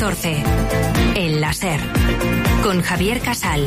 14. El láser. Con Javier Casal.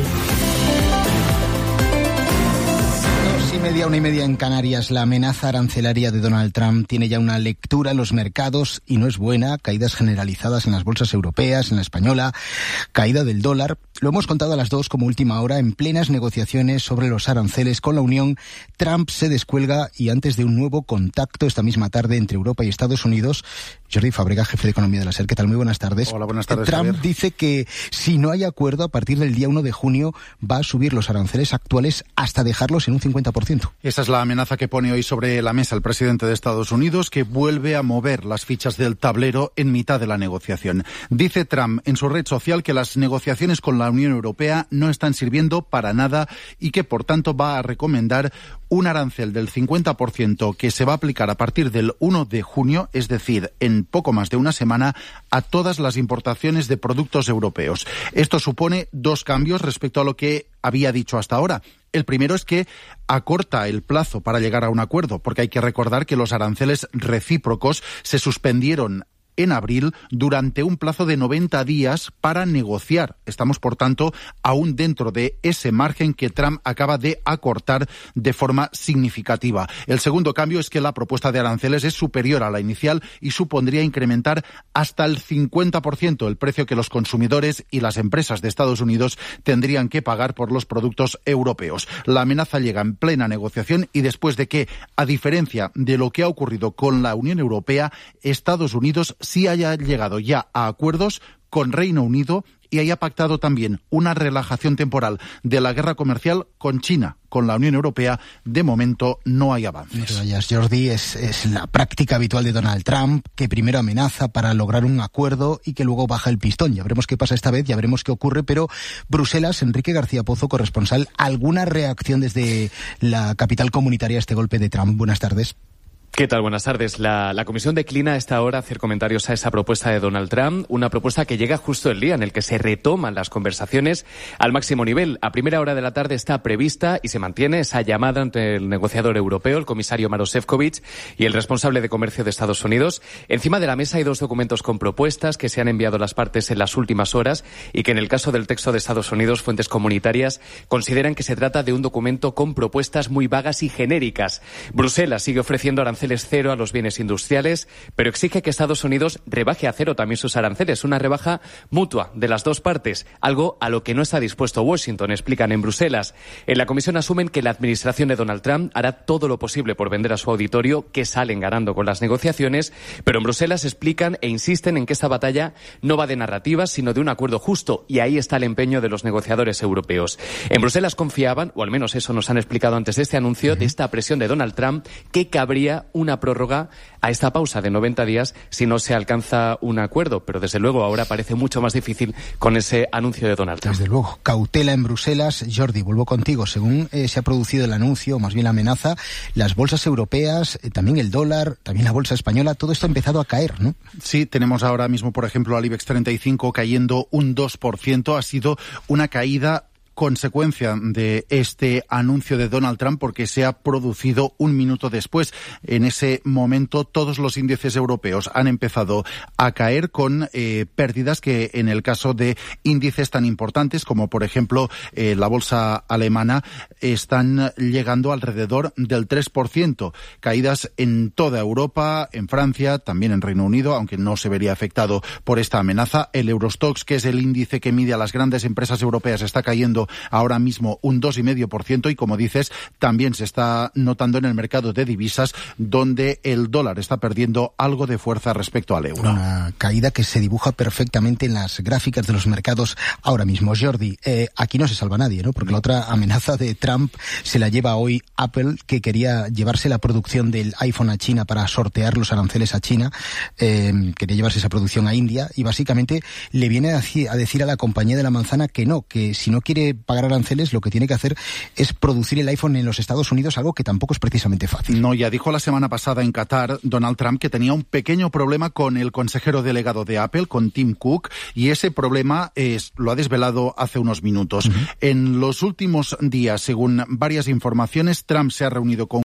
1:30 en Canarias. La amenaza arancelaria de Donald Trump tiene ya una lectura en los mercados y no es buena. Caídas generalizadas en las bolsas europeas, en la española, caída del dólar. Lo hemos contado a las 2 como última hora. En plenas negociaciones sobre los aranceles con la Unión, Trump se descuelga y antes de un nuevo contacto esta misma tarde entre Europa y Estados Unidos, Jordi Fàbrega, jefe de economía de la SER. ¿Qué tal? Muy buenas tardes. Hola, buenas tardes, Trump Javier. dice que si no hay acuerdo, a partir del día 1 de junio va a subir los aranceles actuales hasta dejarlos en un 50%. Esa es la amenaza que pone hoy sobre la mesa el presidente de Estados Unidos, que vuelve a mover las fichas del tablero en mitad de la negociación. Dice Trump en su red social que las negociaciones con la Unión Europea no están sirviendo para nada y que, por tanto, va a recomendar un arancel del 50% que se va a aplicar a partir del 1 de junio, es decir, en poco más de una semana, a todas las importaciones de productos europeos. Esto supone dos cambios respecto a lo que había dicho hasta ahora. El primero es que acorta el plazo para llegar a un acuerdo, porque hay que recordar que los aranceles recíprocos se suspendieron en abril durante un plazo de 90 días para negociar. Estamos, por tanto, aún dentro de ese margen que Trump acaba de acortar de forma significativa. El segundo cambio es que la propuesta de aranceles es superior a la inicial y supondría incrementar hasta el 50% el precio que los consumidores y las empresas de Estados Unidos tendrían que pagar por los productos europeos. La amenaza llega en plena negociación y después de que, a diferencia de lo que ha ocurrido con la Unión Europea, Estados Unidos sí haya llegado ya a acuerdos con Reino Unido y haya pactado también una relajación temporal de la guerra comercial con China. Con la Unión Europea, de momento, no hay avances. No te vayas, Jordi, es la práctica habitual de Donald Trump, que primero amenaza para lograr un acuerdo y que luego baja el pistón. Ya veremos qué pasa esta vez, ya veremos qué ocurre, pero Bruselas, Enrique García Pozo, corresponsal, ¿alguna reacción desde la capital comunitaria a este golpe de Trump? Buenas tardes. ¿Qué tal? Buenas tardes. La Comisión declina a esta hora hacer comentarios a esa propuesta de Donald Trump, una propuesta que llega justo el día en el que se retoman las conversaciones al máximo nivel. A primera hora de la tarde está prevista y se mantiene esa llamada entre el negociador europeo, el comisario Maroš Šefčovič, y el responsable de comercio de Estados Unidos. Encima de la mesa hay dos documentos con propuestas que se han enviado las partes en las últimas horas y que en el caso del texto de Estados Unidos, fuentes comunitarias consideran que se trata de un documento con propuestas muy vagas y genéricas. Bruselas sigue ofreciendo aranceles cero a los bienes industriales, pero exige que Estados Unidos rebaje a cero también sus aranceles, una rebaja mutua de las dos partes, algo a lo que no está dispuesto Washington, explican en Bruselas. En la Comisión asumen que la administración de Donald Trump hará todo lo posible por vender a su auditorio que salen ganando con las negociaciones, pero en Bruselas explican e insisten en que esta batalla no va de narrativas, sino de un acuerdo justo, y ahí está el empeño de los negociadores europeos. En Bruselas confiaban, o al menos eso nos han explicado antes de este anuncio, de esta presión de Donald Trump, que cabría una prórroga a esta pausa de 90 días si no se alcanza un acuerdo, pero desde luego ahora parece mucho más difícil con ese anuncio de Donald Trump. Desde luego, cautela en Bruselas. Jordi, vuelvo contigo. Según se ha producido el anuncio, o más bien la amenaza, las bolsas europeas, también el dólar, también la bolsa española, todo esto ha empezado a caer, ¿no? Sí, tenemos ahora mismo, por ejemplo, al IBEX 35 cayendo un 2%. Ha sido una caída consecuencia de este anuncio de Donald Trump porque se ha producido un minuto después. En ese momento todos los índices europeos han empezado a caer con pérdidas que en el caso de índices tan importantes como por ejemplo la bolsa alemana están llegando alrededor del 3%. Caídas en toda Europa, en Francia, también en Reino Unido, aunque no se vería afectado por esta amenaza. El Eurostoxx, que es el índice que mide a las grandes empresas europeas, está cayendo ahora mismo un 2,5% y, como dices, también se está notando en el mercado de divisas, donde el dólar está perdiendo algo de fuerza respecto al euro. Una caída que se dibuja perfectamente en las gráficas de los mercados ahora mismo. Jordi, aquí no se salva nadie, ¿no? Porque la otra amenaza de Trump se la lleva hoy Apple, que quería llevarse la producción del iPhone a China para sortear los aranceles a China, quería llevarse esa producción a India y básicamente le viene a decir a la compañía de la manzana que no, que si no quiere pagar aranceles, lo que tiene que hacer es producir el iPhone en los Estados Unidos, algo que tampoco es precisamente fácil. No, ya dijo la semana pasada en Qatar Donald Trump que tenía un pequeño problema con el consejero delegado de Apple, con Tim Cook, y ese problema lo ha desvelado hace unos minutos. En los últimos días, según varias informaciones, Trump se ha reunido con